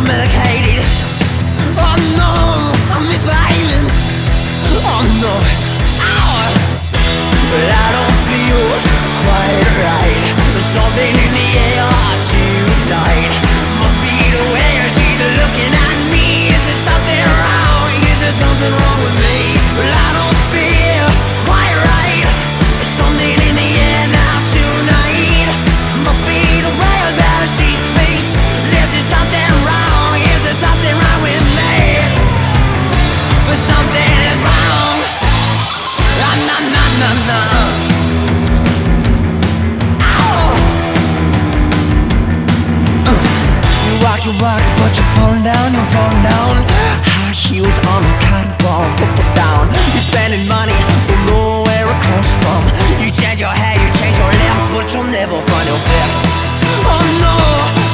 medicated. Oh no, I'm misbehaving. Oh no, ow. But I don't feel quite right. There's something in the air tonight. Must be the way she's looking at me. Is there something wrong? Is there something wrong with me? Well, I don't feel quite right. There's something in the air now tonight. Must be the way that she speaks. Is there something wrong? Is there something wrong with me? But something is wrong. Na na na na na. You rock, but you're falling down, you're falling down. High heels on a catwalk, put down. You're spending money, don't know where it comes from. You change your hair, you change your limbs, but you'll never find your fix. Oh no,